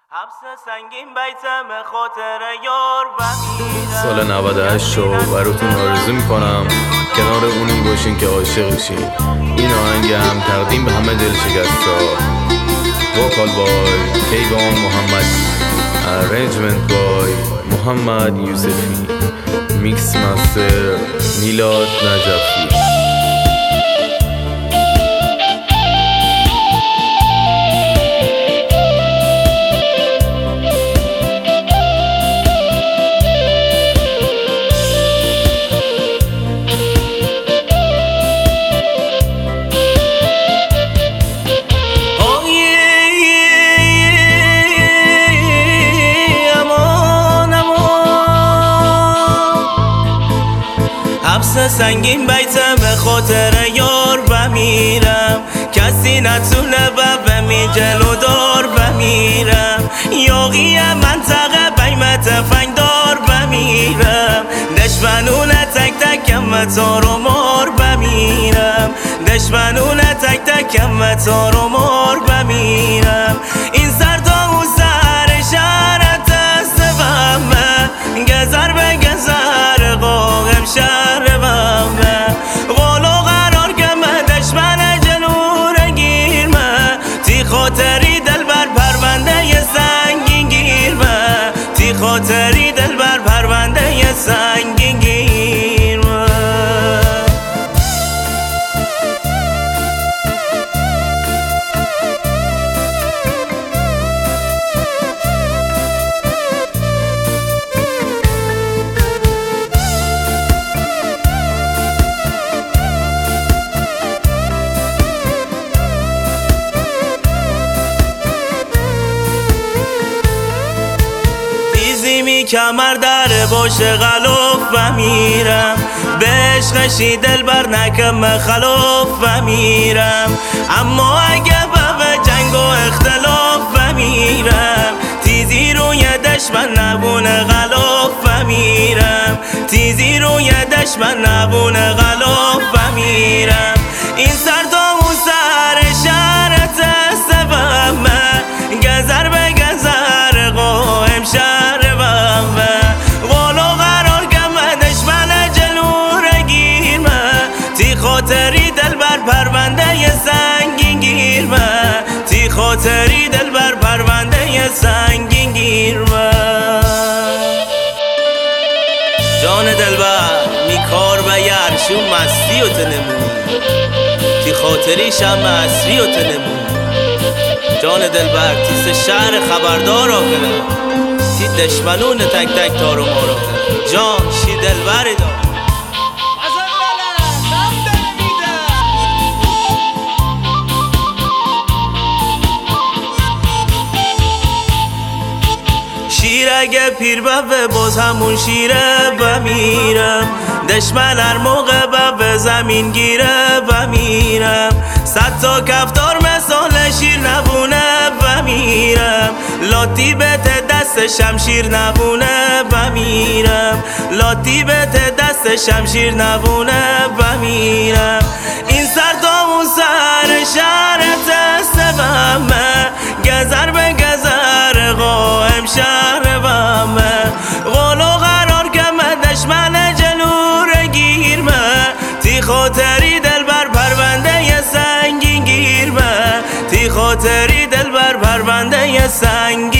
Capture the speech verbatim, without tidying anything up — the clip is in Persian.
حبس سنگین بیتم خاطر یار و سال نود و هشت رو براتون آرزو میکنم کنار اونی باشین که عاشق شین. این آهنگ هم تقدیم به همه دل شکستا. وکال بای کیوان محمد، ارنجمنت بای محمد یوسفی، میکس مستر میلاد نجفی. حبس سنگین بیتم به خاطر یار بمیرم، کسی نتونه به جلو دار بمیرم. یاقی منطقه بیمت فنگدار بمیرم، دشمنونه تک تکم تار و مار بمیرم، دشمنونه تک تکم تار و مار بمیرم. این سر تا اون سر شهرت دست بمه، گذر به گذر قاقم شهر بمه. قولو قرار کمه دشمن جنور گیرمه، تی خاطری دل بر پرونده سنگین گیرمه، تی خاطری دل بر پرونده سنگین گیرمه. می کمر در باش غلوف بمیرم، به عشقشی دل بر نکم خلوف بمیرم. اما اگه به جنگ و اختلاف بمیرم، تیزی روی دشمن نبونه غلاف بمیرم، تیزی روی دشمن نبونه غلاف بمیرم. این سر تا اون سر شهرت دست بمه، گذر به گذر قایم شهر بمه. قولو قرار کمه دشمن جلو گیرمه، تی خاطری دل بر پرونده سنگین گیرمه، تی خاطری دل بر پرونده سنگین گیرمه. جان دلبر می کار و یرشون مستی و تنمون، تی خاطری شم اصری و تنمون. جان دلبر تیس شهر خبردار آکنه، تی دشمنون تک تک تارو مارا کنه. جان شی دلبری دار شیر اگه پیر بوه باز همون شیره بمیرم، دشمن هر موقع به زمین گیره بمیرم. صد تا کفتار مثال شیر نبونه بمیرم، لاتی بهت دست شمشیر نبونه بمیرم، لاتی بهت دست شمشیر نبونه بمیرم. این سر تا اون سر شهرت دست بمه، گذر به گذر قایم شهر بمه. قولو قرار کمه دشمن جلو گیرمه، تی خاطری دل بر پرونده سنگین گیرمه، تی خاطری دل بر پرونده سنگین